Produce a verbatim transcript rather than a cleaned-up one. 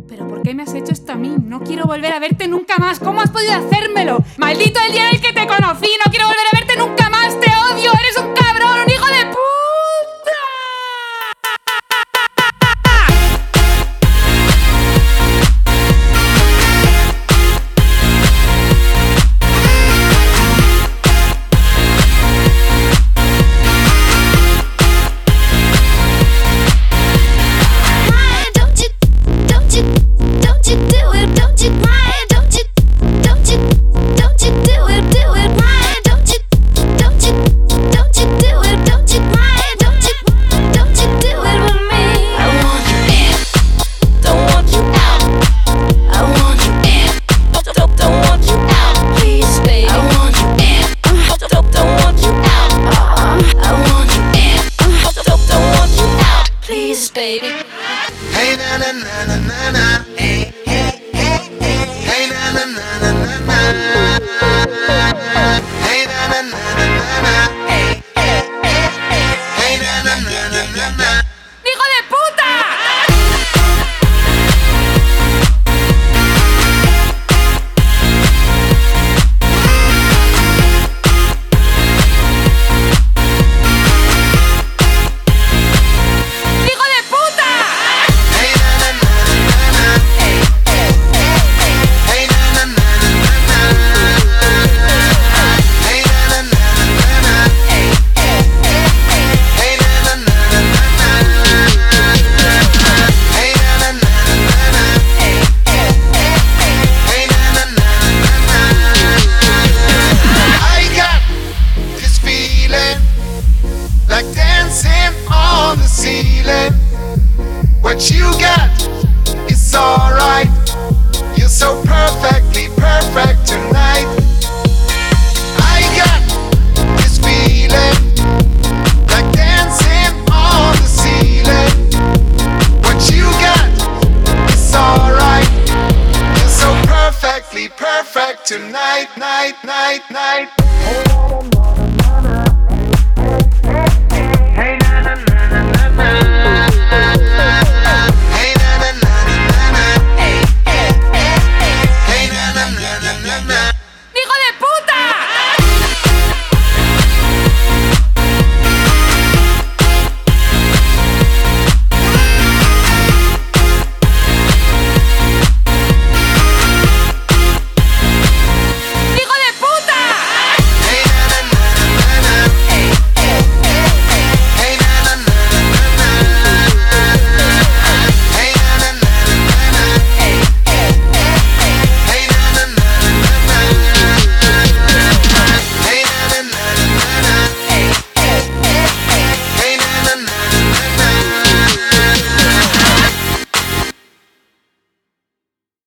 ¿Pero por qué me has hecho esto a mí? No quiero volver a verte nunca más. ¿Cómo has podido hacérmelo? ¡Maldito el día en el que te conocí! ¡No quiero volver a verte nunca más! ¡Te odio! ¡Eres un cabrón! ¡Un hijo de puta! Baby. Hey na na na na na na. Hey hey hey hey. Hey na na na na na na. Hey na na na na na na. Hey hey hey hey. Hey na na na na na na. ¡Hijo de puta! Like dancing on the ceiling. What you got is alright. You're so perfectly perfect tonight. I got this feeling. Like dancing on the ceiling. What you got is alright. You're so perfectly perfect tonight, night, night, night.